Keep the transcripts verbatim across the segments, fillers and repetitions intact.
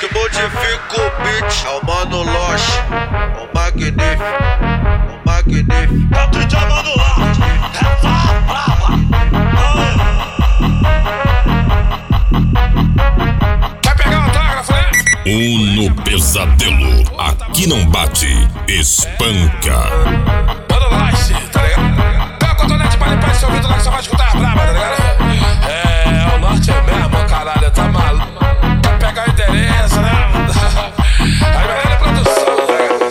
que modifica o beat é o Mano Loche, o magnífico, o magnífico. É o D J Mano Loche, essa brava. Quer pegar o autógrafo, né? Uno Pesadelo, aqui não bate, espanca. Mano Loche, tá ligado? Pega o cotonete pra limpar esse ouvido lá que só vai escutar a brava, tá ligado? É, o norte é mesmo, caralho, tá maluco. Quer pegar o endereço, né? Aí vai na produção, tá ligado?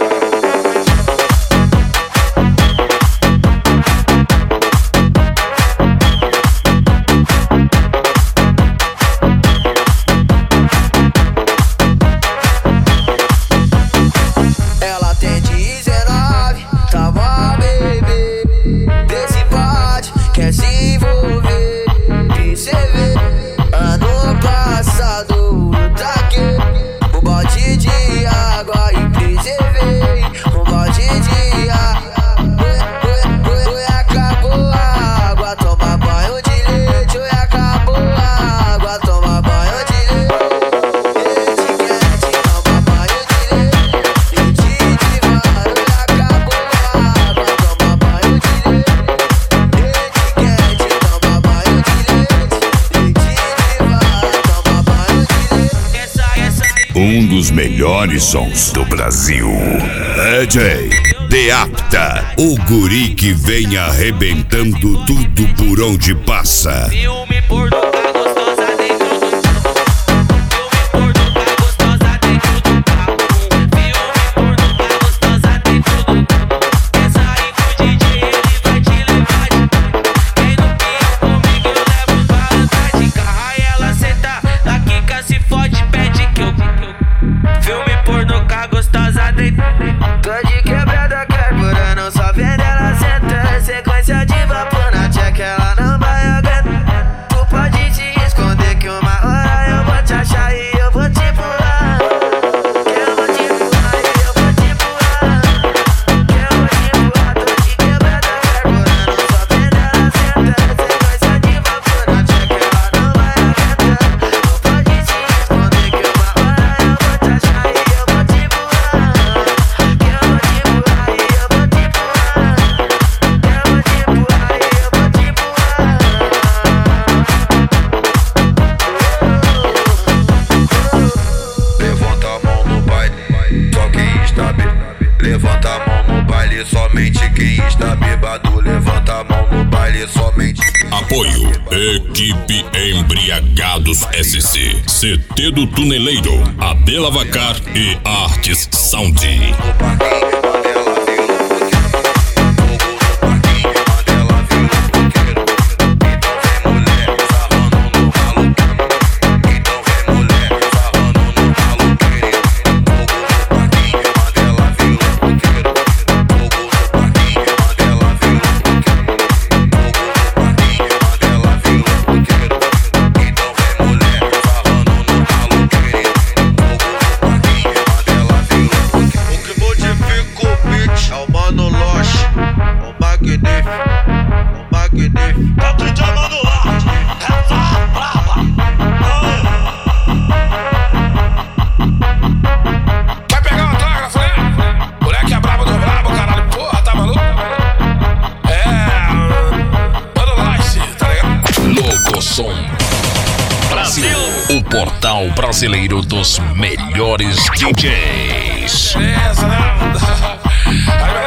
Ela tem dezenove, tá mó bebê. Desse pode, quer se envolver. E cê vê, ano passado eu taquei um bote de água e preservei. Um bote de água, oi, oi, oi, acabou a água. Toma banho de leite, oi, acabou a água. Toma banho de leite. Leite quente, toma banho de leite. Leite de vara, oi, acabou a água. Toma banho de leite. Leite quente, toma banho de leite. Leite de vara, toma banho de leite. Essa, essa aí. Um dos melhores sons do Brasil. D J Deapta, o guri que vem arrebentando tudo por onde passa. Filme pornô tá gostosa dentro do Filme pornô tá gostosa dentro do carro. Filme pornô tá gostosa dentro do Quer sair com o D J, ele vai te levar de Quem não quer comigo, eu levo pra andar de carro. Aí ela senta, na quica se fode, pede que eu Filme pornô tá gostosa dentro. Tô de quebrada, carburando, só vendo ela senta. Sequência de vapor na check, ela não vai aguentar. Tu pode te esconder que uma hora eu vou te achar e eu vou te pular. Que eu vou te pular e eu vou te pular. Que eu vou te pular, tô de quebrada, carburando, só vendo ela senta. Sequência de vapor na check, ela não vai aguentar. Tu pode te esconder que uma hora eu vou te achar e eu vou te pular. Que eu vou te pular e eu vou te pular. Que eu vou te pular e eu vou te pular. Levanta a mão no baile, só quem está bêbado. Levanta a mão no baile, somente quem está bêbado. Levanta a mão no baile, somente. Apoio Equipe Embriagados S C, C T do Tuneleiro, Abel Avacar e Artes Sound. No parquinho, Mandela virou fogo no parquinho, Mandela virou fogueiro. Então vem mulher, sarrando no maluqueiro. Então vem mulher, sarrando no maluqueiro. Fogo no parquinho, Mandela virou fogueiro. Fogo no parquinho, Mandela virou fogueiro. Fogo no parquinho, Mandela virou fogueiro. Então vem mulher, sarrando no maluqueiro. Fogo no parquinho, Mandela virou fogueiro. O que modifica o beat é o Mano Loche, o magnífico, o magnífico. É o D J Mano Loche, essa brava. Quer pegar o autógrafo, né? Moleque é brabo do brabo, caralho, porra, tá maluco? É, Mano Loche, tá ligado? Logo Som Brasil, o portal brasileiro dos melhores D Js. Beleza, né? Aí vai